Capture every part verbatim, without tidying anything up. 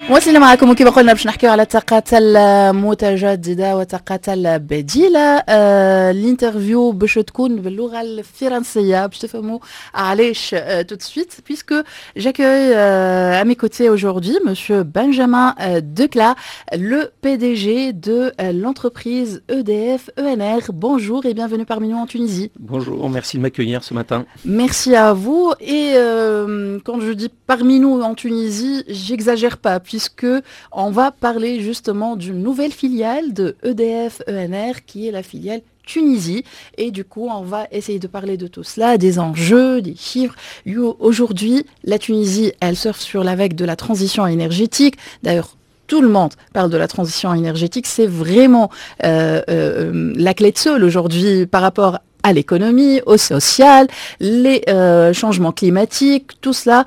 مواصلين معكم وكما قلنا باش نحكيو على الطاقات المتجددة والطاقات البديلة. آه الانترفيو باش تكون باللغة الفرنسية باش تفهموا علاش euh, tout de suite, puisque j'accueille euh, à mes côtés aujourd'hui Monsieur Benjamin euh, Decla, le P D G de euh, l'entreprise E D F E N R. Bonjour et bienvenue parmi nous en Tunisie. Bonjour, merci de m'accueillir ce matin. Merci à vous. Et euh, quand je dis parmi nous en Tunisie, j'exagère pas, puisque on va parler justement d'une nouvelle filiale de E D F E N R qui est la filiale Tunisie. Et du coup, on va essayer de parler de tout cela, des enjeux, des chiffres. Aujourd'hui, la Tunisie, elle surfe sur la vague de la transition énergétique. D'ailleurs, tout le monde parle de la transition énergétique. C'est vraiment euh, euh, la clé de sol aujourd'hui par rapport à l'économie, au social, les euh, changements climatiques. Tout cela,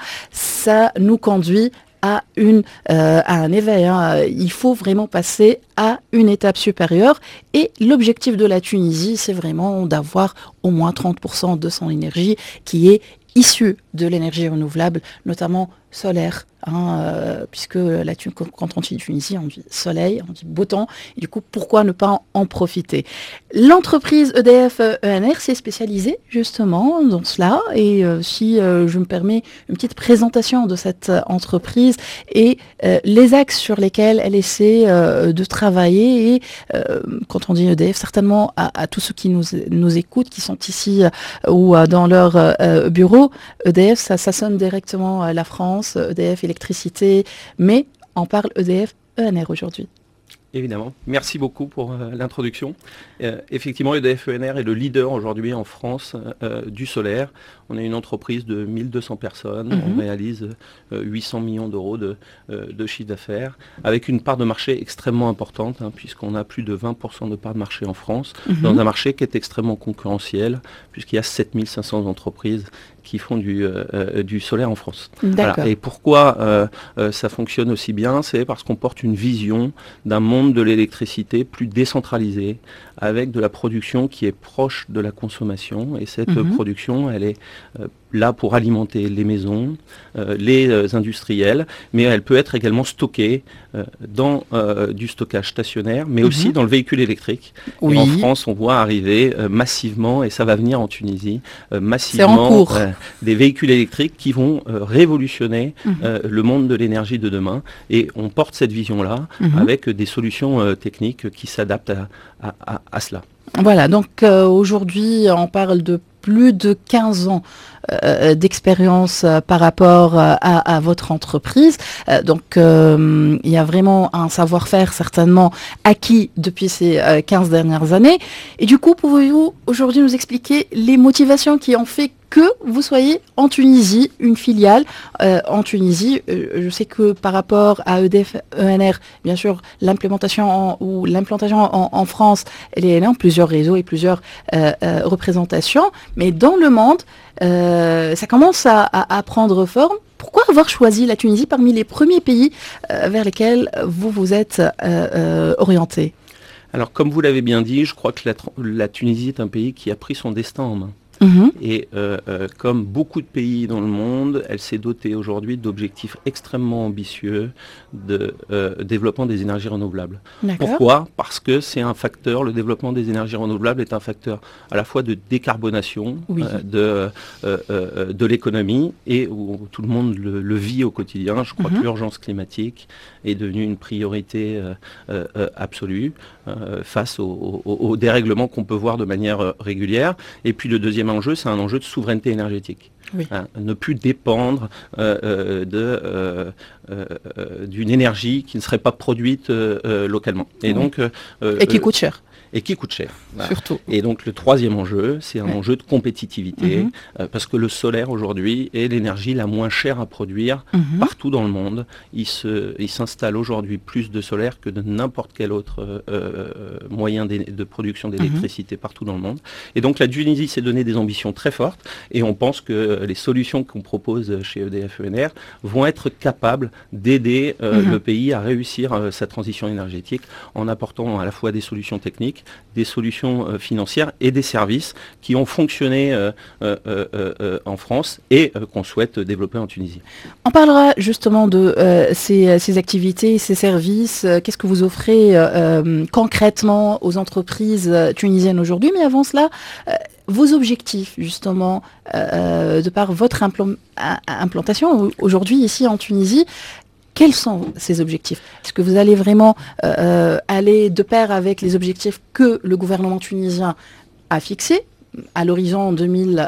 ça nous conduit à, une, euh, à un éveil. Hein. Il faut vraiment passer à une étape supérieure. Et l'objectif de la Tunisie, c'est vraiment d'avoir au moins trente pour cent de son énergie qui est issue de l'énergie renouvelable, notamment solaire. Hein, euh, puisque la, quand on dit Tunisie, on dit soleil, on dit beau temps, et du coup, pourquoi ne pas en, en profiter? L'entreprise E D F E N R s'est spécialisée justement dans cela, et euh, si euh, je me permets une petite présentation de cette euh, entreprise et euh, les axes sur lesquels elle essaie euh, de travailler, et euh, quand on dit E D F, certainement à, à tous ceux qui nous, nous écoutent, qui sont ici euh, ou euh, dans leur euh, bureau, E D F, ça, ça sonne directement à la France, E D F électricité, mais on parle E D F E N R aujourd'hui. Évidemment. Merci beaucoup pour euh, l'introduction. Euh, effectivement, E D F E N R est le leader aujourd'hui en France euh, du solaire. On est une entreprise de mille deux cents personnes. Mm-hmm. On réalise euh, huit cents millions d'euros de, euh, de chiffre d'affaires, avec une part de marché extrêmement importante, hein, puisqu'on a plus de vingt pour cent de part de marché en France, mm-hmm. dans un marché qui est extrêmement concurrentiel, puisqu'il y a sept mille cinq cents entreprises qui font du, euh, du solaire en France. Voilà. Et pourquoi euh, euh, ça fonctionne aussi bien? C'est parce qu'on porte une vision d'un monde de l'électricité plus décentralisé, avec de la production qui est proche de la consommation. Et cette mmh. production, elle est euh, là pour alimenter les maisons, euh, les euh, industriels, mais elle peut être également stockée euh, dans euh, du stockage stationnaire, mais mmh. aussi dans le véhicule électrique. Oui. Et en France, on voit arriver euh, massivement, et ça va venir en Tunisie, euh, massivement euh, des véhicules électriques qui vont euh, révolutionner mmh. euh, le monde de l'énergie de demain. Et on porte cette vision-là mmh. avec des solutions euh, techniques qui s'adaptent à, à, à, à cela. Voilà, donc euh, aujourd'hui, on parle de plus de quinze ans euh, d'expérience euh, par rapport euh, à, à votre entreprise. Euh, donc, euh, il y a vraiment un savoir-faire certainement acquis depuis ces euh, quinze dernières années. Et du coup, pouvez-vous aujourd'hui nous expliquer les motivations qui ont fait que vous soyez en Tunisie, une filiale euh, en Tunisie? euh, Je sais que par rapport à E D F E N R, bien sûr, l'implémentation en, ou l'implantation en, en France, elle est énorme, plusieurs réseaux et plusieurs euh, euh, représentations. Mais dans le monde, euh, ça commence à, à, à prendre forme. Pourquoi avoir choisi la Tunisie parmi les premiers pays euh, vers lesquels vous vous êtes euh, euh, orienté? Alors, comme vous l'avez bien dit, je crois que la, la Tunisie est un pays qui a pris son destin en main. Mmh. Et euh, euh, comme beaucoup de pays dans le monde, elle s'est dotée aujourd'hui d'objectifs extrêmement ambitieux de euh, développement des énergies renouvelables. D'accord. Pourquoi? Parce que c'est un facteur, le développement des énergies renouvelables est un facteur à la fois de décarbonation, oui. euh, de, euh, euh, de l'économie, et où tout le monde le, le vit au quotidien. Je crois mmh. que l'urgence climatique est devenue une priorité euh, euh, absolue euh, face aux au, au dérèglements qu'on peut voir de manière euh, régulière. Et puis le deuxième enjeu, c'est un enjeu de souveraineté énergétique. Oui. Hein, ne plus dépendre euh, euh, de, euh, euh, d'une énergie qui ne serait pas produite euh, localement. Et, oui. donc, euh, et qui coûte cher. Et qui coûte cher. Voilà. Surtout. Et donc le troisième enjeu, c'est un ouais. enjeu de compétitivité, mmh. euh, parce que le solaire aujourd'hui est l'énergie la moins chère à produire mmh. partout dans le monde. Il, se, il s'installe aujourd'hui plus de solaire que de n'importe quel autre euh, moyen de, de production d'électricité mmh. partout dans le monde. Et donc la Tunisie s'est donné des ambitions très fortes, et on pense que les solutions qu'on propose chez E D F E N R vont être capables d'aider euh, mmh. le pays à réussir euh, sa transition énergétique en apportant à la fois des solutions techniques, techniques, des solutions euh, financières et des services qui ont fonctionné euh, euh, euh, euh, en France et euh, qu'on souhaite développer en Tunisie. On parlera justement de euh, ces, ces activités, ces services. Euh, Qu'est-ce que vous offrez euh, euh, concrètement aux entreprises euh, tunisiennes aujourd'hui? Mais avant cela, euh, vos objectifs justement, euh, de par votre impl- implantation aujourd'hui ici en Tunisie, quels sont ces objectifs? Est-ce que vous allez vraiment euh, aller de pair avec les objectifs que le gouvernement tunisien a fixés à l'horizon deux mille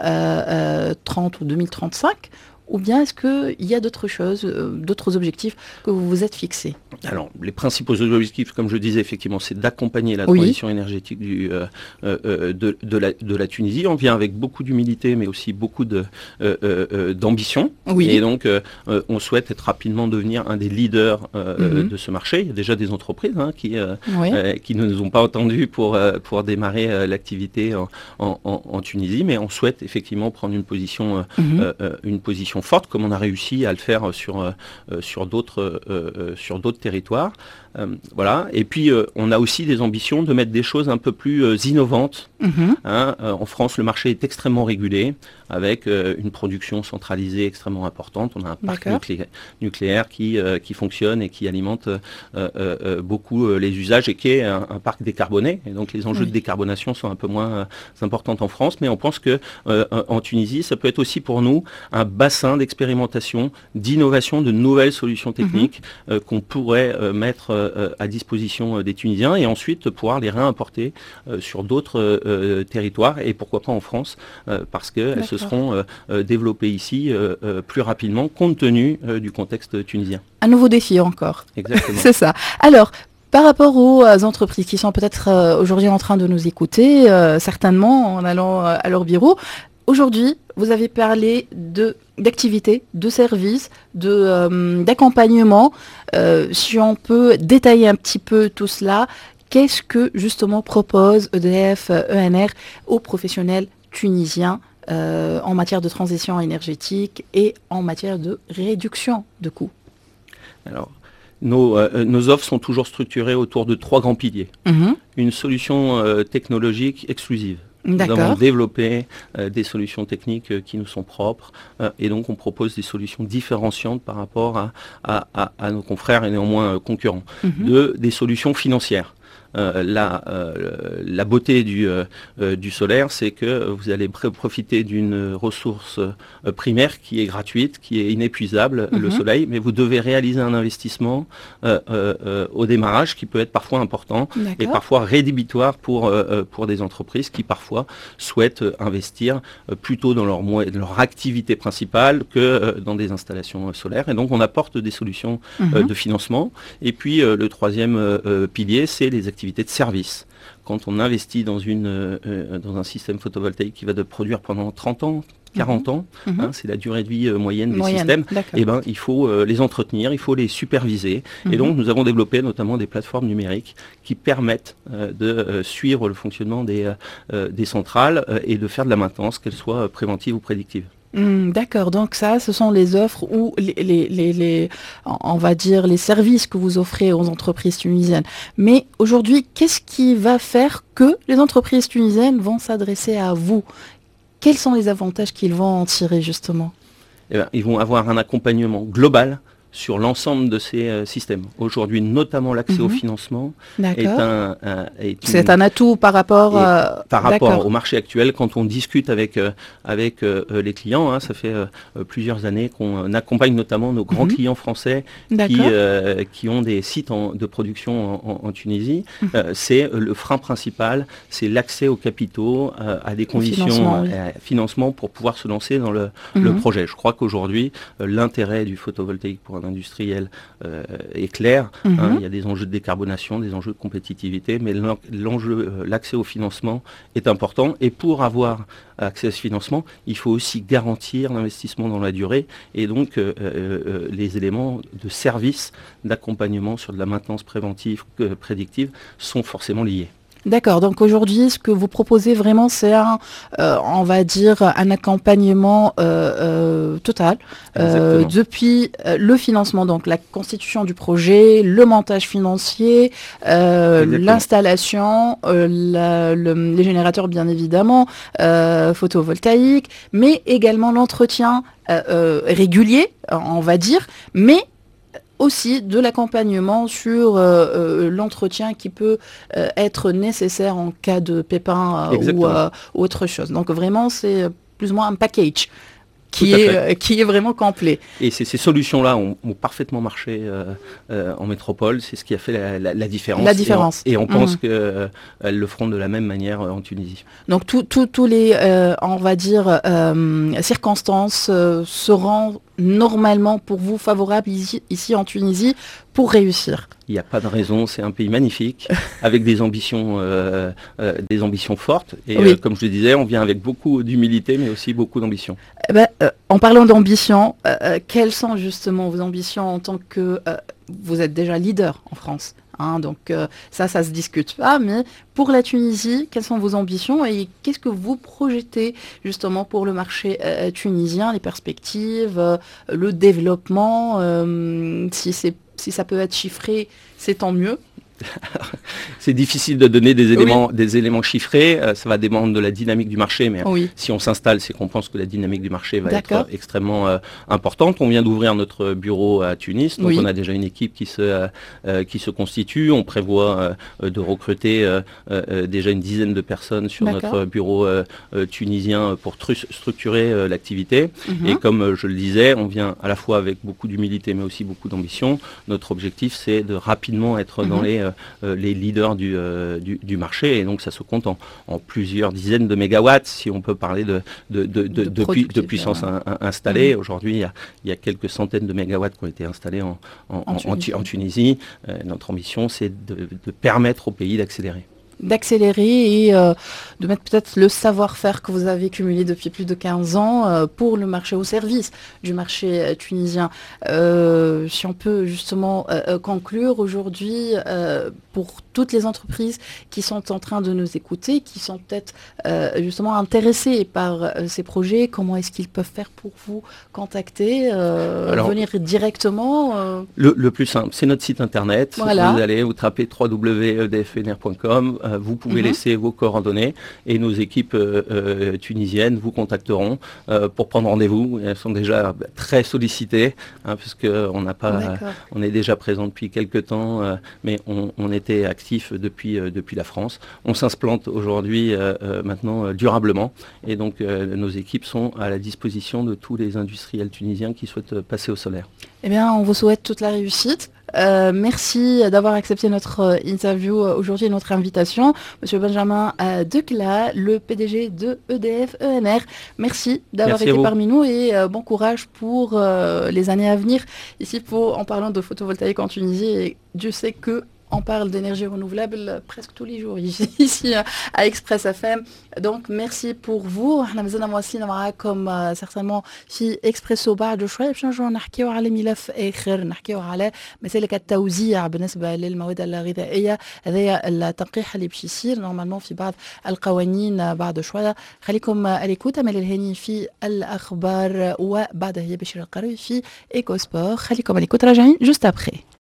trente ou deux mille trente-cinq? Ou bien est-ce qu'il y a d'autres choses, euh, d'autres objectifs que vous vous êtes fixés? Alors, les principaux objectifs, comme je disais, effectivement, c'est d'accompagner la Oui. transition énergétique du, euh, euh, de, de, la, de la Tunisie. On vient avec beaucoup d'humilité, mais aussi beaucoup de, euh, euh, d'ambition. Oui. Et donc, euh, on souhaite être rapidement devenir un des leaders euh, mm-hmm. de ce marché. Il y a déjà des entreprises hein, qui, euh, oui. euh, qui ne nous ont pas entendus pour, euh, pour démarrer euh, l'activité en, en, en Tunisie, mais on souhaite effectivement prendre une position, euh, mm-hmm. euh, une position forte, comme on a réussi à le faire sur, euh, sur d'autres euh, sur d'autres territoires. Euh, voilà. Et puis, euh, on a aussi des ambitions de mettre des choses un peu plus euh, innovantes. Mm-hmm. Hein. Euh, en France, le marché est extrêmement régulé, avec euh, une production centralisée extrêmement importante. On a un parc nuclé- nucléaire qui, euh, qui fonctionne et qui alimente euh, euh, beaucoup euh, les usages et qui est un, un parc décarboné. Et donc, les enjeux oui. de décarbonation sont un peu moins euh, importants en France. Mais on pense que euh, en Tunisie, ça peut être aussi pour nous un bassin d'expérimentation, d'innovation, de nouvelles solutions techniques mm-hmm. euh, qu'on pourrait euh, mettre euh, à disposition des Tunisiens et ensuite pouvoir les réimporter euh, sur d'autres euh, territoires et pourquoi pas en France euh, parce qu'elles se seront euh, développées ici euh, euh, plus rapidement compte tenu euh, du contexte tunisien. Un nouveau défi encore. Exactement. C'est ça. Alors, par rapport aux entreprises qui sont peut-être euh, aujourd'hui en train de nous écouter, euh, certainement en allant euh, à leur bureau, aujourd'hui, vous avez parlé de, d'activités, de services, de, euh, d'accompagnement. Euh, si on peut détailler un petit peu tout cela, qu'est-ce que justement propose E D F E N R aux professionnels tunisiens euh, en matière de transition énergétique et en matière de réduction de coûts? Alors, nos, euh, nos offres sont toujours structurées autour de trois grands piliers. Mmh. Une solution euh, technologique exclusive. Nous D'accord. avons développé euh, des solutions techniques euh, qui nous sont propres euh, et donc on propose des solutions différenciantes par rapport à, à, à, à nos confrères et néanmoins euh, concurrents. Mm-hmm. De, des solutions financières. Euh, la, euh, la beauté du, euh, du solaire, c'est que vous allez pr- profiter d'une ressource euh, primaire qui est gratuite, qui est inépuisable, mm-hmm. le soleil, mais vous devez réaliser un investissement euh, euh, au démarrage qui peut être parfois important D'accord. et parfois rédhibitoire pour, euh, pour des entreprises qui parfois souhaitent investir euh, plutôt dans leur, mo- leur activité principale que euh, dans des installations euh, solaires. Et donc on apporte des solutions mm-hmm. euh, de financement. Et puis euh, le troisième euh, pilier, c'est les activités de service. Quand on investit dans, une, euh, dans un système photovoltaïque qui va de produire pendant trente ans, quarante mmh. ans, mmh. Hein, c'est la durée de vie euh, moyenne des moyenne, systèmes, et ben, il faut euh, les entretenir, il faut les superviser. Mmh. Et donc nous avons développé notamment des plateformes numériques qui permettent euh, de euh, suivre le fonctionnement des, euh, des centrales euh, et de faire de la maintenance, qu'elle soit préventive ou prédictive. Mmh, d'accord, donc ça, ce sont les offres ou les, les, les, les, on va dire, les services que vous offrez aux entreprises tunisiennes. Mais aujourd'hui, qu'est-ce qui va faire que les entreprises tunisiennes vont s'adresser à vous? Quels sont les avantages qu'ils vont en tirer, justement? Eh bien, ils vont avoir un accompagnement global sur l'ensemble de ces euh, systèmes. Aujourd'hui, notamment l'accès mmh. au financement est un, un est c'est une, un atout par rapport euh, par rapport au marché actuel. Quand on discute avec euh, avec euh, les clients, hein, ça fait euh, plusieurs années qu'on accompagne notamment nos grands mmh. clients français qui euh, qui ont des sites en, de production en, en, en Tunisie. Mmh. Euh, c'est le frein principal, c'est l'accès aux capitaux, euh, à des conditions financement, oui. euh, financement pour pouvoir se lancer dans le, mmh. le projet. Je crois qu'aujourd'hui, euh, l'intérêt du photovoltaïque pour un industriel euh, est clair. Mm-hmm. Hein, il y a des enjeux de décarbonation, des enjeux de compétitivité, mais l'enjeu, euh, l'accès au financement est important. Et pour avoir accès à ce financement, il faut aussi garantir l'investissement dans la durée et donc euh, euh, les éléments de service, d'accompagnement sur de la maintenance préventive, euh, prédictive sont forcément liés. D'accord, donc aujourd'hui, ce que vous proposez vraiment, c'est un, euh, on va dire, un accompagnement euh, euh, total, euh, depuis euh, le financement, donc la constitution du projet, le montage financier, euh, l'installation, euh, la, le, les générateurs bien évidemment, euh, photovoltaïques, mais également l'entretien euh, euh, régulier, on va dire, mais aussi de l'accompagnement sur euh, euh, l'entretien qui peut euh, être nécessaire en cas de pépin euh, ou, euh, ou autre chose. Donc vraiment, c'est plus ou moins un package qui est, euh, qui est vraiment complet. Et ces, ces solutions-là ont, ont parfaitement marché euh, euh, en métropole. C'est ce qui a fait la, la, la différence. La différence. Et on, et on pense mmh. qu'elles euh, le feront de la même manière en Tunisie. Donc tous tout, tout les, euh, on va dire, euh, circonstances euh, seront normalement pour vous favorables ici, ici en Tunisie pour réussir. Il n'y a pas de raison, c'est un pays magnifique, avec des ambitions, euh, euh, des ambitions fortes. Et oui. euh, comme je le disais, on vient avec beaucoup d'humilité, mais aussi beaucoup d'ambition. Eh ben, euh, en parlant d'ambition, euh, quelles sont justement vos ambitions en tant que... Euh, vous êtes déjà leader en France, hein, donc euh, ça, ça se discute pas. Mais pour la Tunisie, quelles sont vos ambitions et qu'est-ce que vous projetez justement pour le marché euh, tunisien, les perspectives, euh, le développement, euh, si c'est si ça peut être chiffré, c'est tant mieux. C'est difficile de donner des éléments, oui. des éléments chiffrés, euh, ça va dépendre de la dynamique du marché, mais oui. si on s'installe, c'est qu'on pense que la dynamique du marché va être euh, extrêmement euh, importante. On vient d'ouvrir notre bureau à Tunis, donc oui. on a déjà une équipe qui se, euh, qui se constitue. On prévoit euh, de recruter euh, euh, déjà une dizaine de personnes sur notre bureau euh, euh, tunisien pour tru- structurer euh, l'activité. Mm-hmm. Et comme euh, je le disais, on vient à la fois avec beaucoup d'humilité, mais aussi beaucoup d'ambition. Notre objectif, c'est de rapidement être mm-hmm. dans les, euh, les leaders du, euh, du, du marché, et donc ça se compte en, en plusieurs dizaines de mégawatts, si on peut parler de, de, de, de, de, de, pu, de puissance in, in, installée. Mmh. Aujourd'hui, il y, a, il y a quelques centaines de mégawatts qui ont été installés en, en, en, en Tunisie. En Tunisie. Euh, notre ambition, c'est de, de permettre au pays d'accélérer. D'accélérer et euh, de mettre peut-être le savoir-faire que vous avez cumulé depuis plus de quinze ans euh, pour le marché, au service du marché euh, tunisien. Euh, si on peut justement euh, conclure aujourd'hui euh, pour toutes les entreprises qui sont en train de nous écouter, qui sont peut-être euh, justement intéressées par euh, ces projets, comment est-ce qu'ils peuvent faire pour vous contacter, euh, Alors, venir directement euh... le, le plus simple, c'est notre site internet. Voilà. Vous allez, vous tapez w w w point e d f n r point com. Vous pouvez mmh. laisser vos coordonnées et nos équipes euh, euh, tunisiennes vous contacteront euh, pour prendre rendez-vous. Elles sont déjà très sollicitées, hein, puisque on n'a pas, euh, on est déjà présent depuis quelques temps, euh, mais on, on était actif depuis euh, depuis la France. On s'implante aujourd'hui euh, euh, maintenant euh, durablement, et donc euh, nos équipes sont à la disposition de tous les industriels tunisiens qui souhaitent passer au solaire. Eh bien, on vous souhaite toute la réussite. Euh, merci d'avoir accepté notre euh, interview euh, aujourd'hui et notre invitation. Monsieur Benjamin euh, Decla, le P D G de E D F E N R. Merci d'avoir merci été parmi nous et euh, bon courage pour euh, les années à venir. Ici, pour, en parlant de photovoltaïque en Tunisie, et Dieu sait que on parle d'énergie renouvelable presque tous les jours ici à Express F M. Donc merci pour vous. احنا مازلنا مواصلين معاكم certainement في اكسبريسو بعد شوي باش نرجعوا نحكيو على ملف اخر، نحكيو على مسالك التوزيع بالنسبه للمواد الغذائيه. هذايا التنقيح اللي باش يصير نورمالمون في بعض القوانين بعد شويه. خليكم اليكوت. امل الهاني في الاخبار وبعدها هي بشير القروي في ايكو سبور. خليكم اليكوت، راجعين جوست ابخي.